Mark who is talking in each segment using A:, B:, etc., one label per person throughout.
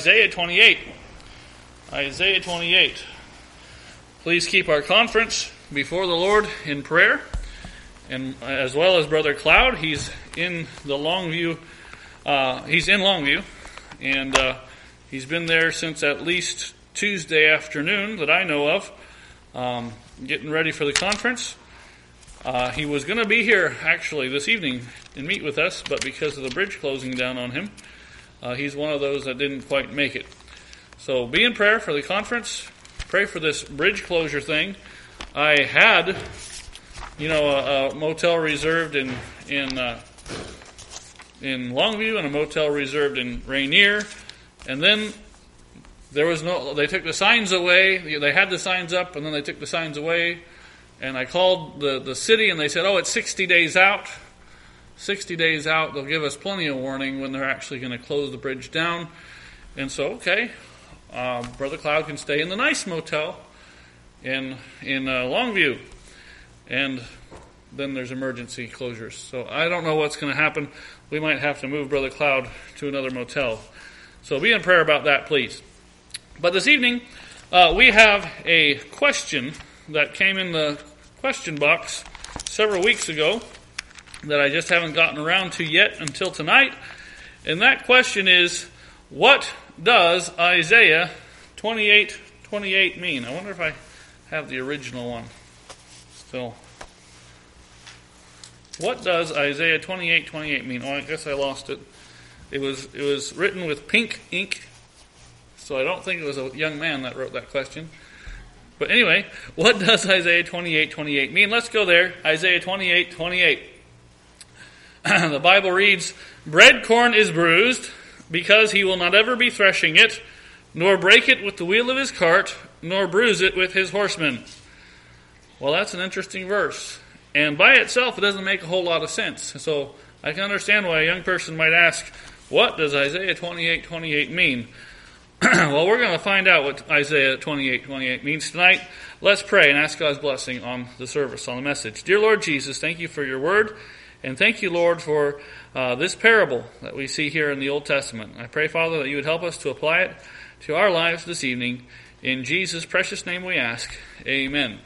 A: Isaiah 28. Isaiah 28. Please keep our conference before the Lord in prayer, and as well as Brother Cloud. He's in the Longview. He's in Longview, and he's been there since at least Tuesday afternoon that I know of, getting ready for the conference. He was going to be here actually this evening and meet with us, but because of the bridge closing down on him, he's one of those that didn't quite make it. So be in prayer for the conference. Pray for this bridge closure thing. I had, a motel reserved in Longview and a motel reserved in Rainier, and then they took the signs away. They had the signs up, and then they took the signs away. And I called the city, and they said, it's 60 days out. 60 days out, they'll give us plenty of warning when they're actually going to close the bridge down. And so, okay, Brother Cloud can stay in the nice motel in Longview. And then there's emergency closures. So I don't know what's going to happen. We might have to move Brother Cloud to another motel. So be in prayer about that, please. But this evening, we have a question that came in the question box several weeks ago that I just haven't gotten around to yet until tonight. And that question is, what does Isaiah 28:28 mean? I wonder if I have the original one still. What does Isaiah 28:28 mean? I guess I lost it. It was written with pink ink, so I don't think it was a young man that wrote that question. But anyway, what does Isaiah 28:28 mean? Let's go there. Isaiah 28:28. The Bible reads, "Bread corn is bruised, because he will not ever be threshing it, nor break it with the wheel of his cart, nor bruise it with his horsemen." Well, that's an interesting verse. And by itself, it doesn't make a whole lot of sense. So I can understand why a young person might ask, what does Isaiah 28:28 mean? Well, we're going to find out what Isaiah 28:28 means tonight. Let's pray and ask God's blessing on the service, on the message. Dear Lord Jesus, thank you for your word, and thank you, Lord, for this parable that we see here in the Old Testament. I pray, Father, that you would help us to apply it to our lives this evening. In Jesus' precious name we ask. Amen.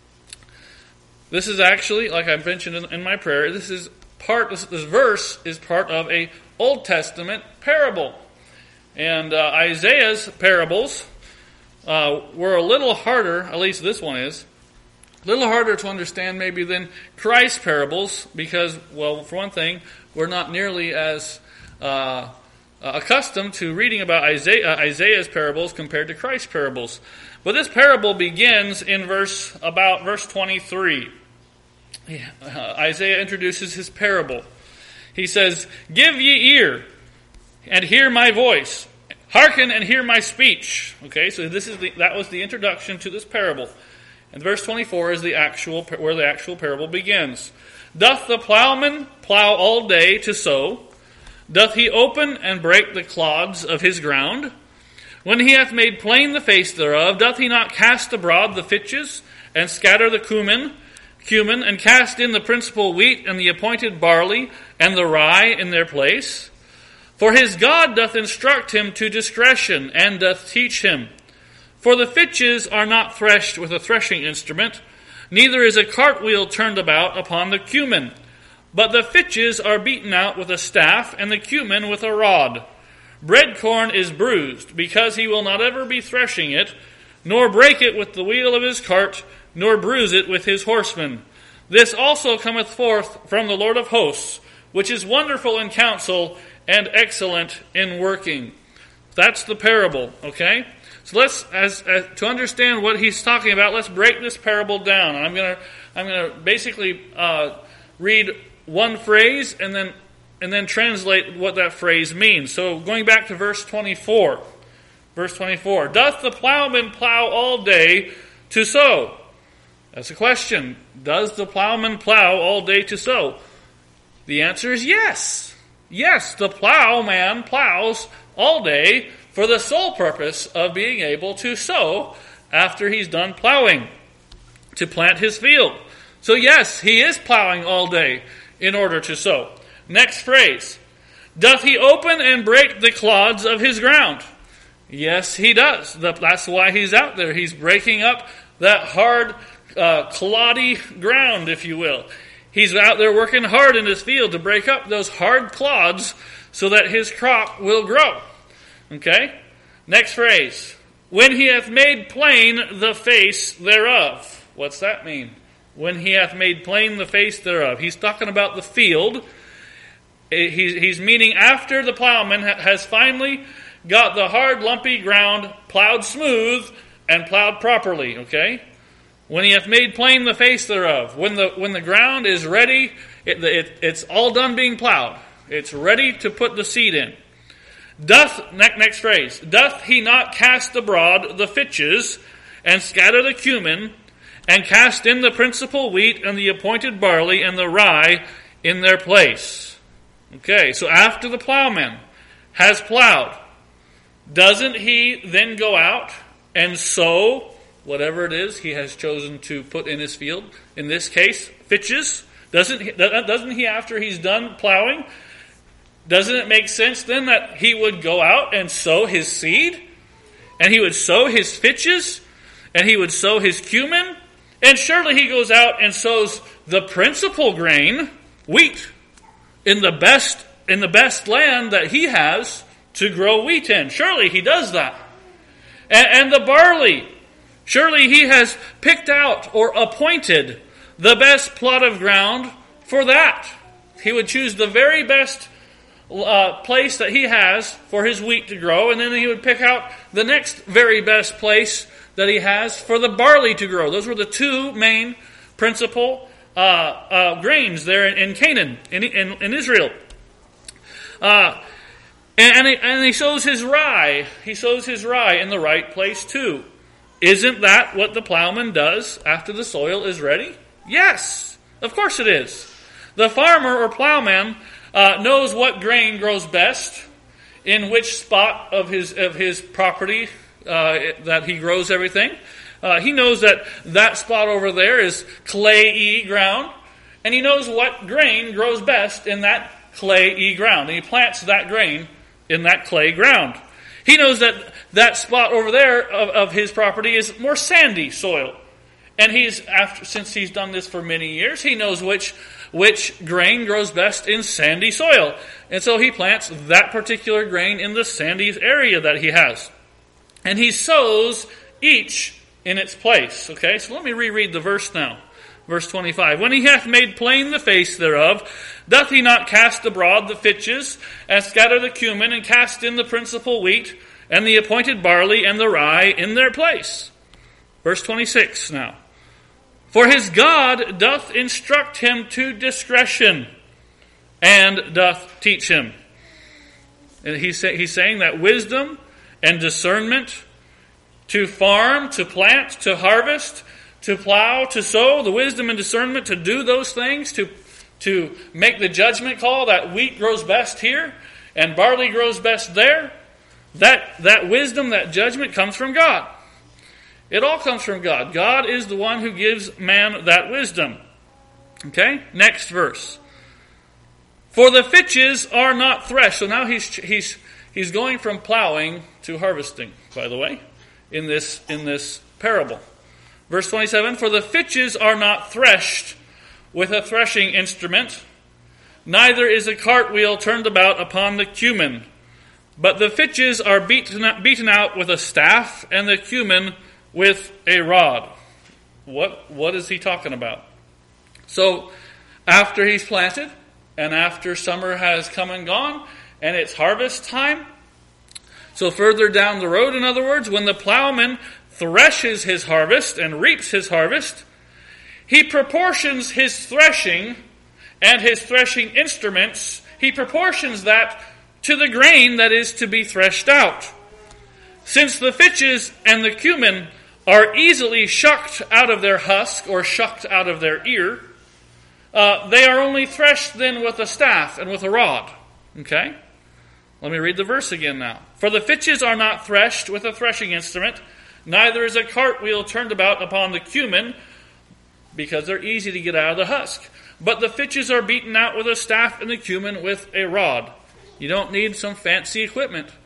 A: This is actually, like I mentioned in my prayer, this verse is part of a Old Testament parable. And Isaiah's parables were a little harder, at least this one is, a little harder to understand maybe than Christ's parables because, well, for one thing, we're not nearly as accustomed to reading about Isaiah's parables compared to Christ's parables. But this parable begins in verse 23. Isaiah introduces his parable. He says, "Give ye ear, and hear my voice. Hearken and hear my speech." Okay, so that was the introduction to this parable. And verse 24 is where the actual parable begins. "Doth the plowman plow all day to sow? Doth he open and break the clods of his ground? When he hath made plain the face thereof, doth he not cast abroad the fitches, and scatter the cumin, and cast in the principal wheat, and the appointed barley, and the rye in their place? For his God doth instruct him to discretion, and doth teach him. For the fitches are not threshed with a threshing instrument, neither is a cartwheel turned about upon the cumin. But the fitches are beaten out with a staff, and the cumin with a rod. Bread corn is bruised, because he will not ever be threshing it, nor break it with the wheel of his cart, nor bruise it with his horsemen. This also cometh forth from the Lord of hosts, which is wonderful in counsel, and excellent in working." That's the parable, okay? So let's, to understand what he's talking about, let's break this parable down. And I'm gonna basically read one phrase and then translate what that phrase means. So going back to verse 24. Verse 24. "Doth the plowman plow all day to sow?" That's a question. Does the plowman plow all day to sow? The answer is yes. Yes, the plowman plows all day for the sole purpose of being able to sow after he's done plowing, to plant his field. So yes, he is plowing all day in order to sow. Next phrase. "Doth he open and break the clods of his ground?" Yes, he does. That's why he's out there. He's breaking up that hard, cloddy ground, if you will. He's out there working hard in his field to break up those hard clods so that his crop will grow. Okay? Next phrase. When he hath made plain the face thereof. What's that mean? When he hath made plain the face thereof. He's talking about the field. He's meaning after the plowman has finally got the hard, lumpy ground plowed smooth and plowed properly. Okay? When he hath made plain the face thereof. When the ground is ready, it's all done being plowed. It's ready to put the seed in. Next phrase. Doth he not cast abroad the fitches, and scatter the cumin, and cast in the principal wheat, and the appointed barley, and the rye in their place? Okay, so after the plowman has plowed, doesn't he then go out and sow whatever it is he has chosen to put in his field? In this case, fitches. Doesn't he, after he's done plowing, doesn't it make sense then that he would go out and sow his seed? And he would sow his fitches? And he would sow his cumin? And surely he goes out and sows the principal grain, wheat, in the best land that he has to grow wheat in. Surely he does that. And the barley. Surely he has picked out or appointed the best plot of ground for that. He would choose the very best place that he has for his wheat to grow, and then he would pick out the next very best place that he has for the barley to grow. Those were the two main principal grains there in Canaan, in Israel. And he sows his rye. He sows his rye in the right place too. Isn't that what the plowman does after the soil is ready? Yes, of course it is. The farmer or plowman knows what grain grows best, in which spot of his property that he grows everything. He knows that spot over there is clay-y ground, and he knows what grain grows best in that clay-y ground, and he plants that grain in that clay ground. He knows that spot over there of his property is more sandy soil, and since he's done this for many years, he knows which grain grows best in sandy soil. And so he plants that particular grain in the sandy area that he has. And he sows each in its place. Okay, so let me reread the verse now. Verse 25. When he hath made plain the face thereof, doth he not cast abroad the fitches, and scatter the cumin, and cast in the principal wheat, and the appointed barley, and the rye in their place? Verse 26 now. For his God doth instruct him to discretion, and doth teach him. And he's saying that wisdom and discernment to farm, to plant, to harvest, to plow, to sow, the wisdom and discernment to do those things, to make the judgment call that wheat grows best here and barley grows best there, that wisdom, that judgment comes from God. It all comes from God. God is the one who gives man that wisdom. Okay? Next verse. For the fitches are not threshed. So now he's going from plowing to harvesting, by the way, in this parable. Verse 27, for the fitches are not threshed with a threshing instrument, neither is a cartwheel turned about upon the cumin, but the fitches are beaten out with a staff, and the cumin with a rod. What is he talking about? So, after he's planted, and after summer has come and gone, and it's harvest time, so further down the road, in other words, when the plowman threshes his harvest and reaps his harvest, he proportions his threshing and his threshing instruments, he proportions that to the grain that is to be threshed out. Since the fitches and the cumin are easily shucked out of their husk or shucked out of their ear, they are only threshed then with a staff and with a rod. Okay? Let me read the verse again now. For the fitches are not threshed with a threshing instrument, neither is a cartwheel turned about upon the cumin, because they're easy to get out of the husk. But the fitches are beaten out with a staff, and the cumin with a rod. You don't need some fancy equipment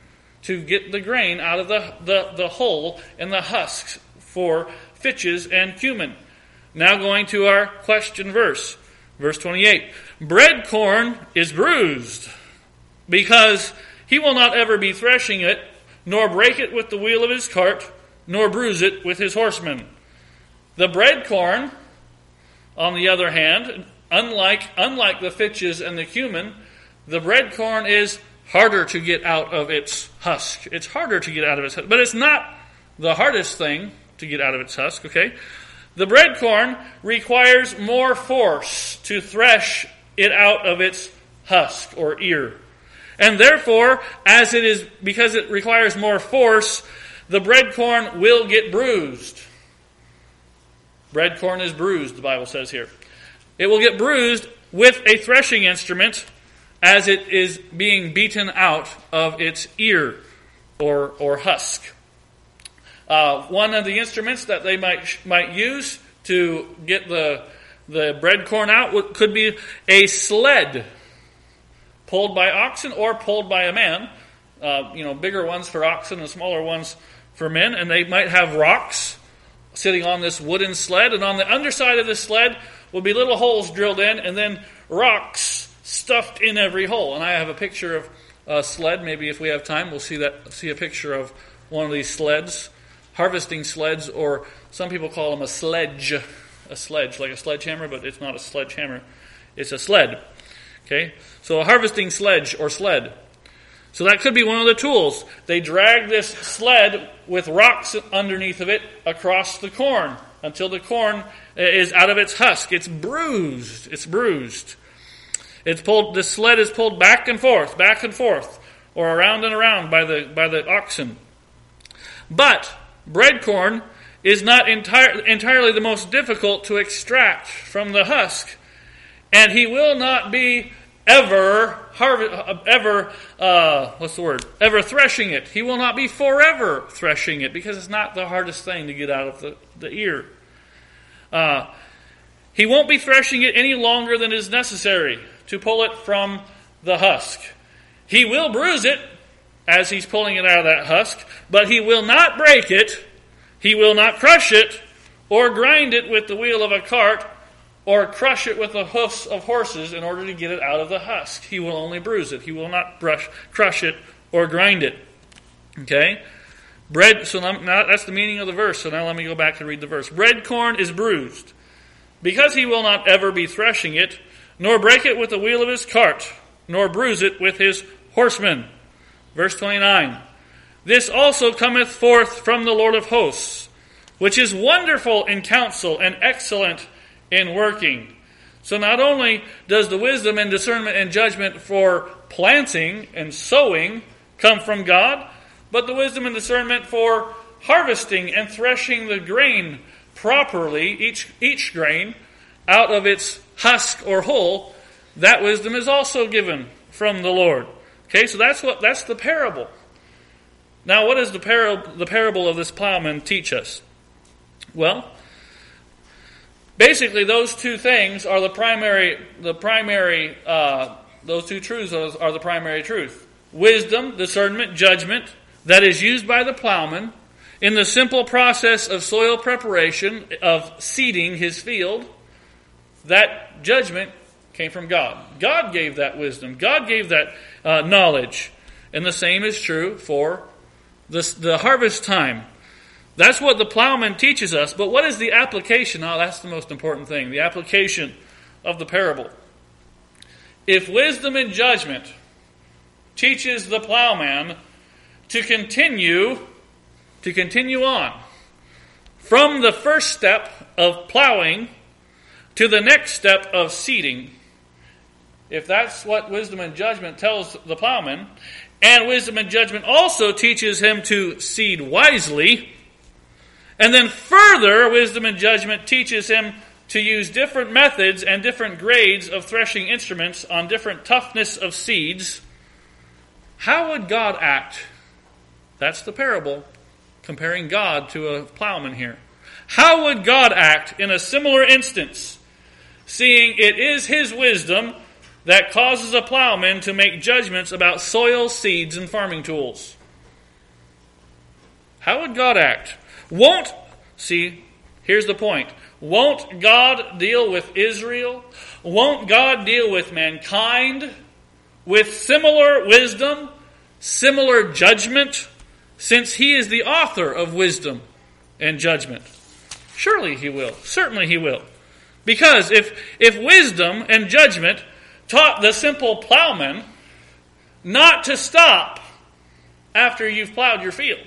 A: to get the grain out of the hull and the husks for fitches and cumin. Now going to our question verse. Verse 28. Bread corn is bruised, because he will not ever be threshing it, nor break it with the wheel of his cart, nor bruise it with his horsemen. The bread corn, on the other hand, unlike the fitches and the cumin, the bread corn is harder to get out of its husk. It's harder to get out of its husk, but it's not the hardest thing to get out of its husk, okay? The bread corn requires more force to thresh it out of its husk or ear. And therefore, because it requires more force, the bread corn will get bruised. Bread corn is bruised, the Bible says here. It will get bruised with a threshing instrument as it is being beaten out of its ear or husk. One of the instruments that they might use to get the bread corn out could be a sled pulled by oxen or pulled by a man. Bigger ones for oxen and smaller ones for men. And they might have rocks sitting on this wooden sled. And on the underside of this sled will be little holes drilled in and then rocks stuffed in every hole. And I have a picture of a sled. Maybe if we have time, we'll see a picture of one of these sleds. Harvesting sleds, or some people call them a sledge, like a sledgehammer, but it's not a sledgehammer. It's a sled. Okay? So a harvesting sledge or sled. So that could be one of the tools. They drag this sled with rocks underneath of it across the corn until the corn is out of its husk. It's bruised. The sled is pulled back and forth, or around and around by the oxen. But bread corn is not entirely the most difficult to extract from the husk, and he will not be ever threshing it. He will not be forever threshing it, because it's not the hardest thing to get out of the ear. He won't be threshing it any longer than is necessary to pull it from the husk. He will bruise it as he's pulling it out of that husk, but he will not break it, he will not crush it, or grind it with the wheel of a cart, or crush it with the hoofs of horses in order to get it out of the husk. He will only bruise it. He will not crush it or grind it. Okay? So now that's the meaning of the verse. So now let me go back to read the verse. Bread corn is bruised, because he will not ever be threshing it, nor break it with the wheel of his cart, nor bruise it with his horsemen. Verse 29. This also cometh forth from the Lord of hosts, which is wonderful in counsel and excellent in working. So not only does the wisdom and discernment and judgment for planting and sowing come from God, but the wisdom and discernment for harvesting and threshing the grain properly, each grain, out of its husk or hull, that wisdom is also given from the Lord. Okay, so that's the parable. Now, what does the parable of this plowman teach us? Well, basically, those two things are those two truths are the primary truth. Wisdom, discernment, judgment that is used by the plowman in the simple process of soil preparation, of seeding his field. That judgment came from God. God gave that wisdom. God gave that knowledge. And the same is true for the harvest time. That's what the plowman teaches us. But what is the application? Oh, that's the most important thing. The application of the parable. If wisdom and judgment teaches the plowman to continue on from the first step of plowing to the next step of seeding, if that's what wisdom and judgment tells the plowman, and wisdom and judgment also teaches him to seed wisely, and then further, wisdom and judgment teaches him to use different methods and different grades of threshing instruments on different toughness of seeds, how would God act? That's the parable, comparing God to a plowman here. How would God act in a similar instance, seeing it is his wisdom that causes a plowman to make judgments about soil, seeds, and farming tools? How would God act? Here's the point. Won't God deal with Israel? Won't God deal with mankind with similar wisdom, similar judgment, since He is the author of wisdom and judgment? Surely He will. Certainly He will. Because if wisdom and judgment taught the simple plowman not to stop after you've plowed your field.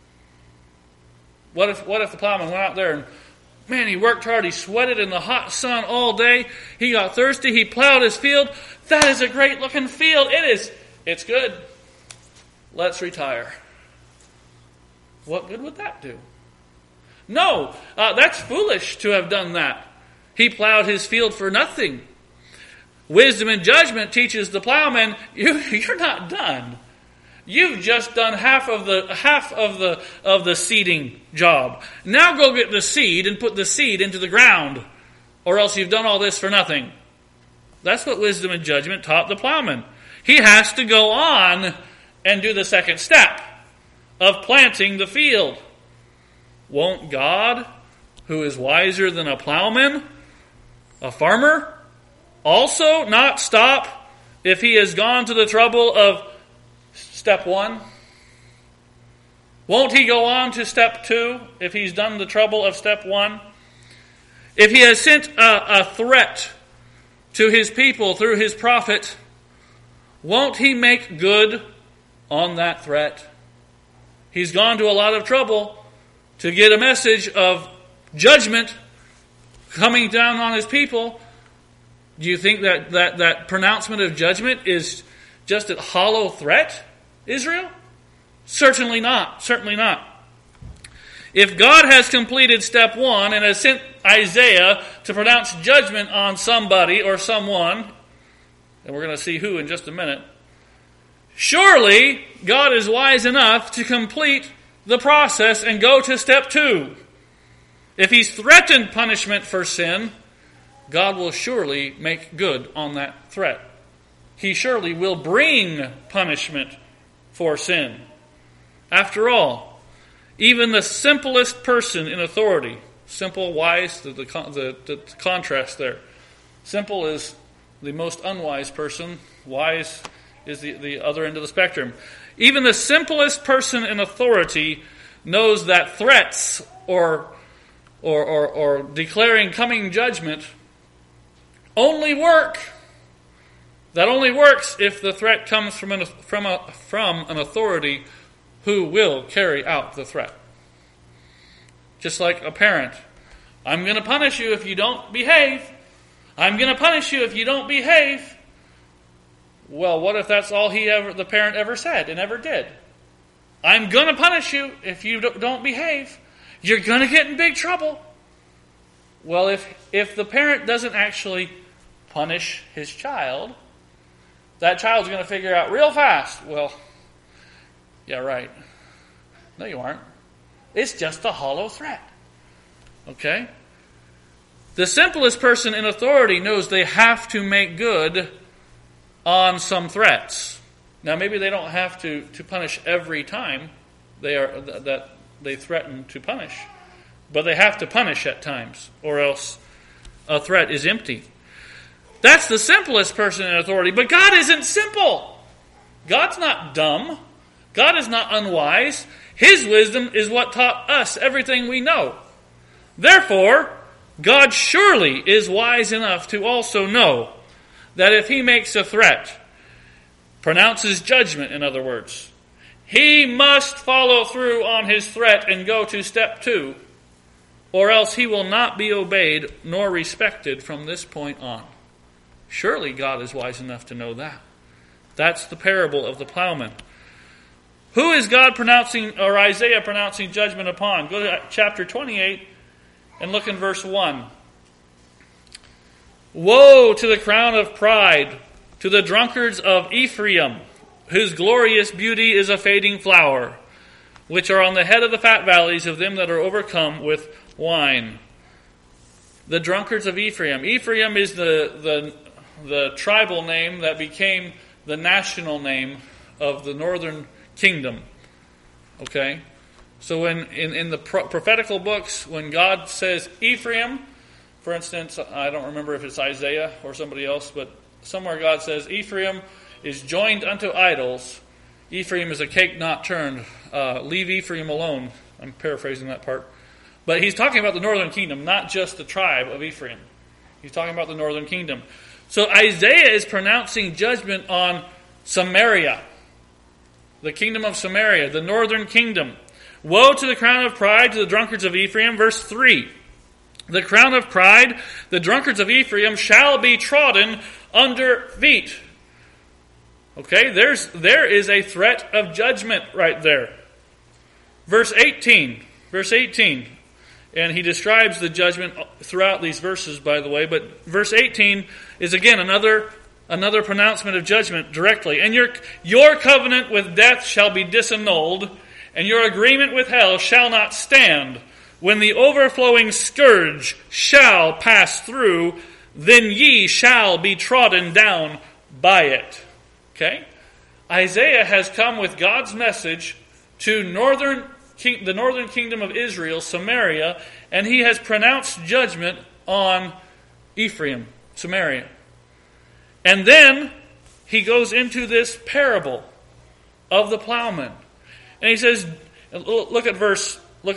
A: What if the plowman went out there and, man, he worked hard, he sweated in the hot sun all day, he got thirsty, he plowed his field. That is a great looking field. It's good. Let's retire. What good would that do? No, that's foolish to have done that. He plowed his field for nothing. Wisdom and judgment teaches the plowman, you're not done. You've just done half of the seeding job. Now go get the seed and put the seed into the ground, or else you've done all this for nothing. That's what wisdom and judgment taught the plowman. He has to go on and do the second step of planting the field. Won't God, who is wiser than a plowman, a farmer, also not stop if he has gone to the trouble of step 1? Won't He go on to step 2 if He's done the trouble of step 1? If He has sent a threat to His people through His prophet, won't He make good on that threat? He's gone to a lot of trouble to get a message of judgment coming down on His people. Do you think that pronouncement of judgment is just a hollow threat, Israel? Certainly not. Certainly not. If God has completed step 1 and has sent Isaiah to pronounce judgment on somebody or someone, and we're going to see who in just a minute, surely God is wise enough to complete the process and go to step 2. If He's threatened punishment for sin, God will surely make good on that threat. He surely will bring punishment for sin. After all, even the simplest person in authority, simple, wise, the contrast there. Simple is the most unwise person. Wise is the other end of the spectrum. Even the simplest person in authority knows that threats or declaring coming judgment only work. That only works if the threat comes from an authority who will carry out the threat. Just like a parent. I'm going to punish you if you don't behave. I'm going to punish you if you don't behave. Well, what if that's all the parent ever said and ever did? I'm going to punish you if you don't behave. You're going to get in big trouble. Well, if the parent doesn't actually punish his child, that child's going to figure out real fast, well, yeah, right. No, you aren't. It's just a hollow threat. Okay? The simplest person in authority knows they have to make good on some threats. Now, maybe they don't have to punish every time that they threaten to punish, but they have to punish at times, or else a threat is empty. That's the simplest person in authority, but God isn't simple. God's not dumb. God is not unwise. His wisdom is what taught us everything we know. Therefore, God surely is wise enough to also know that if He makes a threat, pronounces judgment, in other words, He must follow through on His threat and go to step 2, or else He will not be obeyed nor respected from this point on. Surely God is wise enough to know that. That's the parable of the plowman. Who is God pronouncing, or Isaiah pronouncing judgment upon? Go to chapter 28 and look in verse 1. Woe to the crown of pride, to the drunkards of Ephraim, whose glorious beauty is a fading flower, which are on the head of the fat valleys of them that are overcome with wine. The drunkards of Ephraim. Ephraim is the tribal name that became the national name of the northern kingdom. Okay? So when in the prophetical books, when God says Ephraim, for instance, I don't remember if it's Isaiah or somebody else, but somewhere God says Ephraim is joined unto idols. Ephraim is a cake not turned. Leave Ephraim alone. I'm paraphrasing that part. But he's talking about the northern kingdom, not just the tribe of Ephraim. He's talking about the northern kingdom. So Isaiah is pronouncing judgment on Samaria, the kingdom of Samaria, the northern kingdom. Woe to the crown of pride, to the drunkards of Ephraim. Verse 3. The crown of pride, the drunkards of Ephraim, shall be trodden under feet. Okay, there is a threat of judgment right there. Verse 18. And he describes the judgment throughout these verses, by the way. But verse 18 is again another pronouncement of judgment directly. And your covenant with death shall be disannulled, and your agreement with hell shall not stand. When the overflowing scourge shall pass through, then ye shall be trodden down by it. Okay? Isaiah has come with God's message to the northern kingdom of Israel, Samaria, and he has pronounced judgment on Ephraim, Samaria. And then he goes into this parable of the plowman. And he says, look at verse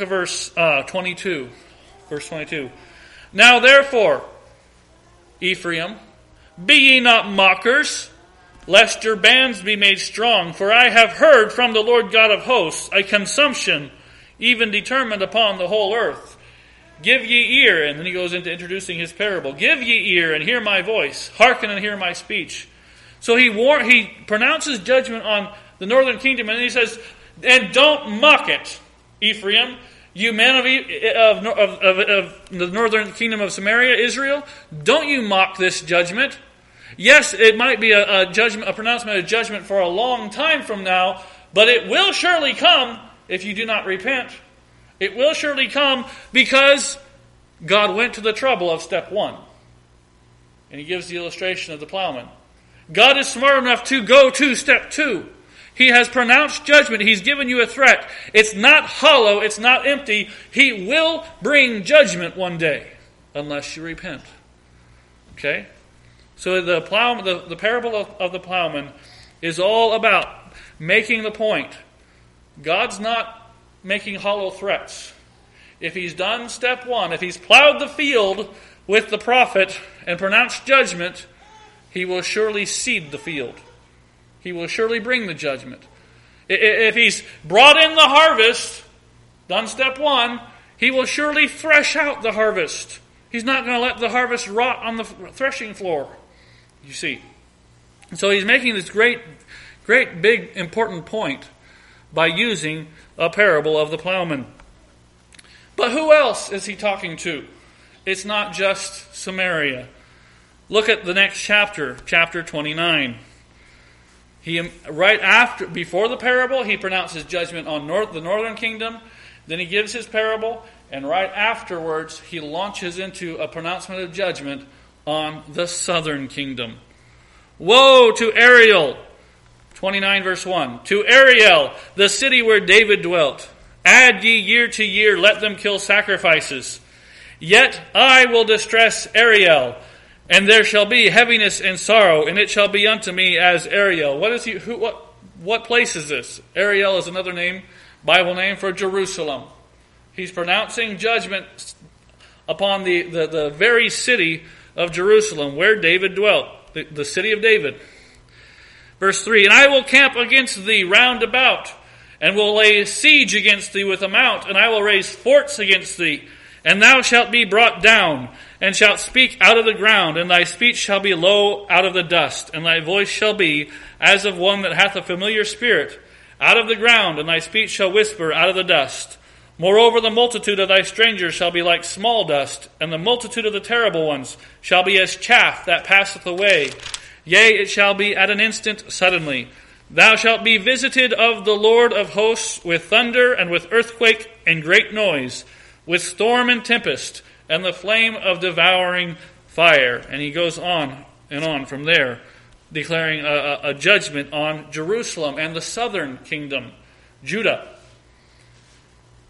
A: 22. Verse 22. Now therefore, Ephraim, be ye not mockers, lest your bands be made strong. For I have heard from the Lord God of hosts a consumption even determined upon the whole earth. Give ye ear, and then he goes into introducing his parable. Give ye ear and hear my voice. Hearken and hear my speech. So he pronounces judgment on the northern kingdom, and he says, and don't mock it, Ephraim, you men of the northern kingdom of Samaria, Israel. Don't you mock this judgment. Yes, it might be a pronouncement of judgment for a long time from now, but it will surely come if you do not repent. It will surely come because God went to the trouble of step 1. And he gives the illustration of the plowman. God is smart enough to go to step 2. He has pronounced judgment. He's given you a threat. It's not hollow. It's not empty. He will bring judgment one day unless you repent. Okay? So the parable of the plowman is all about making the point. God's not making hollow threats. If he's done step 1, if he's plowed the field with the prophet and pronounced judgment, he will surely seed the field. He will surely bring the judgment. If he's brought in the harvest, done step 1, he will surely thresh out the harvest. He's not going to let the harvest rot on the threshing floor. You see. So he's making this great, big, important point by using a parable of the plowman. But who else is he talking to? It's not just Samaria. Look at the next chapter, chapter 29. Before the parable, he pronounces judgment on the northern kingdom. Then he gives his parable, and right afterwards, he launches into a pronouncement of judgment on the southern kingdom. Woe to Ariel! 29 verse 1. To Ariel, the city where David dwelt. Add ye year to year, let them kill sacrifices. Yet I will distress Ariel, and there shall be heaviness and sorrow, and it shall be unto me as Ariel. What place is this? Ariel is another name, Bible name for Jerusalem. He's pronouncing judgment upon the very city of Jerusalem where David dwelt, the city of David. Verse 3, and I will camp against thee round about, and will lay siege against thee with a mount, and I will raise forts against thee, and thou shalt be brought down, and shalt speak out of the ground, and thy speech shall be low out of the dust, and thy voice shall be as of one that hath a familiar spirit, out of the ground, and thy speech shall whisper out of the dust. Moreover, the multitude of thy strangers shall be like small dust, and the multitude of the terrible ones shall be as chaff that passeth away. Yea, it shall be at an instant suddenly. Thou shalt be visited of the Lord of hosts with thunder and with earthquake and great noise, with storm and tempest, and the flame of devouring fire. And he goes on and on from there, declaring a judgment on Jerusalem and the southern kingdom, Judah.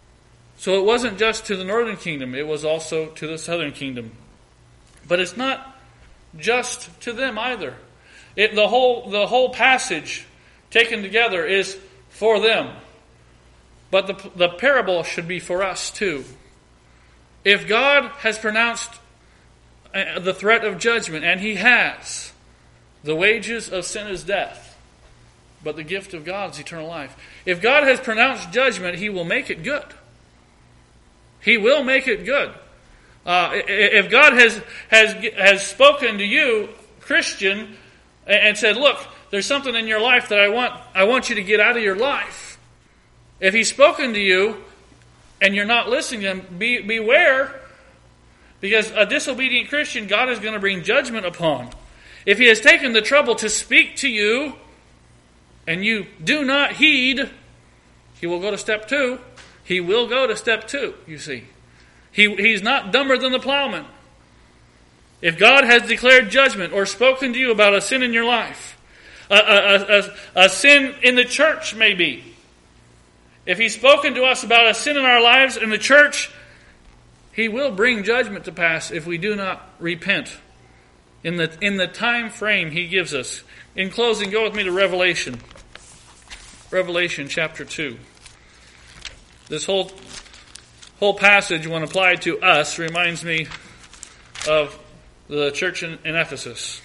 A: So it wasn't just to the northern kingdom, it was also to the southern kingdom. But it's not just to them either. The whole passage taken together is for them. But the parable should be for us too. If God has pronounced the threat of judgment, and He has, the wages of sin is death, but the gift of God is eternal life. If God has pronounced judgment, He will make it good. He will make it good. If God has spoken to you, Christian, and said, look, there's something in your life that I want you to get out of your life. If He's spoken to you and you're not listening to Him, beware, because a disobedient Christian, God is going to bring judgment upon. If He has taken the trouble to speak to you and you do not heed, He will go to step 2. He will go to step 2, you see. He's not dumber than the plowman. If God has declared judgment or spoken to you about a sin in your life, a sin in the church maybe, if He's spoken to us about a sin in our lives in the church, He will bring judgment to pass if we do not repent in the time frame He gives us. In closing, go with me to Revelation. Revelation chapter 2. This whole passage, when applied to us, reminds me of the church in Ephesus.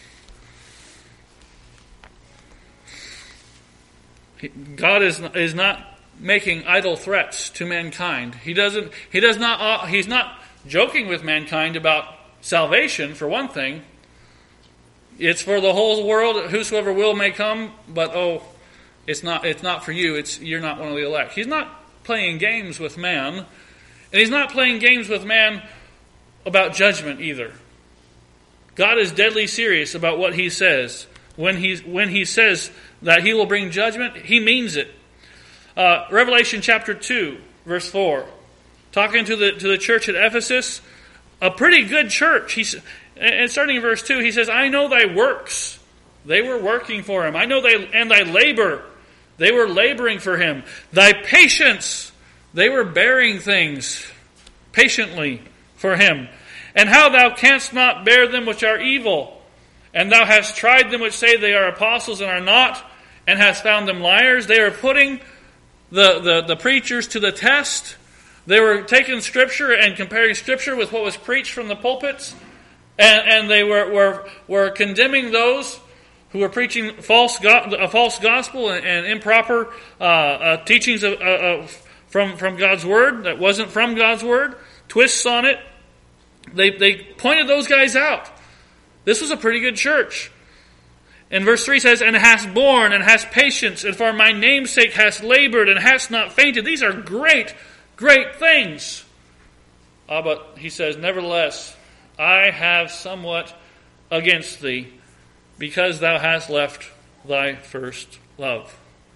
A: God is not making idle threats to mankind. He's not joking with mankind about salvation, for one thing. It's for the whole world, whosoever will may come, but it's not for you. You're not one of the elect. He's not playing games with man, and He's not playing games with man about judgment either. God is deadly serious about what He says. When He says that He will bring judgment, He means it. Revelation chapter 2, verse 4. Talking to the church at Ephesus, a pretty good church. And starting in verse 2, He says, I know thy works. They were working for Him. I know thy labor. They were laboring for Him. Thy patience. They were bearing things patiently for Him. And how thou canst not bear them which are evil. And thou hast tried them which say they are apostles and are not, and hast found them liars. They are putting the preachers to the test. They were taking Scripture and comparing Scripture with what was preached from the pulpits. And they were condemning those who were preaching a false gospel and improper teachings from God's Word that wasn't from God's Word, twists on it. They pointed those guys out. This was a pretty good church. And verse 3 says, and hast borne, and hast patience, and for my name's sake hast labored, and hast not fainted. These are great, great things. But he says, nevertheless, I have somewhat against thee, because thou hast left thy first love.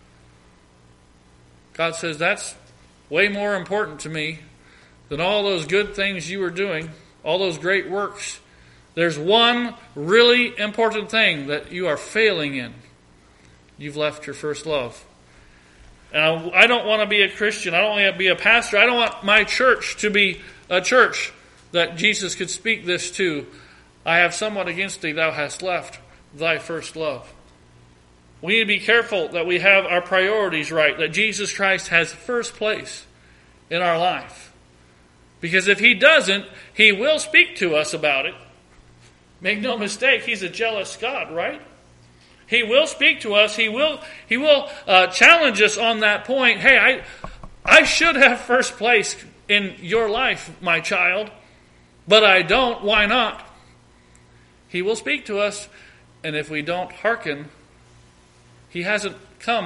A: God says, that's way more important to me than all those good things you were doing, all those great works. There's one really important thing that you are failing in. You've left your first love. And I don't want to be a Christian. I don't want to be a pastor. I don't want my church to be a church that Jesus could speak this to. I have somewhat against thee, thou hast left thy first love. We need to be careful that we have our priorities right, that Jesus Christ has first place in our life. Because if He doesn't, He will speak to us about it. Make no mistake, He's a jealous God, right? He will speak to us. He will challenge us on that point. Hey, I should have first place in your life, my child, but I don't. Why not? He will speak to us, and if we don't hearken, He hasn't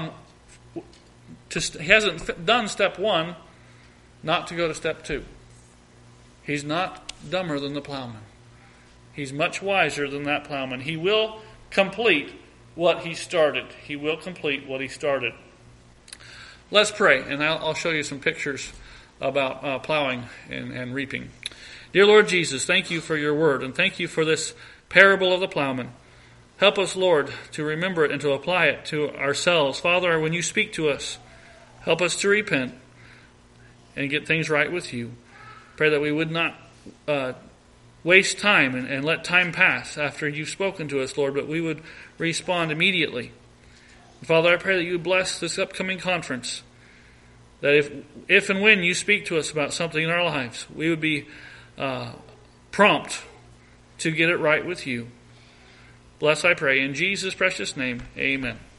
A: done step 1, not to go to step 2. He's not dumber than the plowman. He's much wiser than that plowman. He will complete what he started. He will complete what he started. Let's pray, and I'll show you some pictures about plowing and reaping. Dear Lord Jesus, thank you for your word, and thank you for this parable of the plowman. Help us, Lord, to remember it and to apply it to ourselves. Father, when you speak to us, help us to repent and get things right with you. Pray that we would not waste time and let time pass after you've spoken to us, Lord, but we would respond immediately. Father, I pray that you would bless this upcoming conference, that if and when you speak to us about something in our lives, we would be prompt to get it right with you. Bless, I pray, in Jesus' precious name, amen.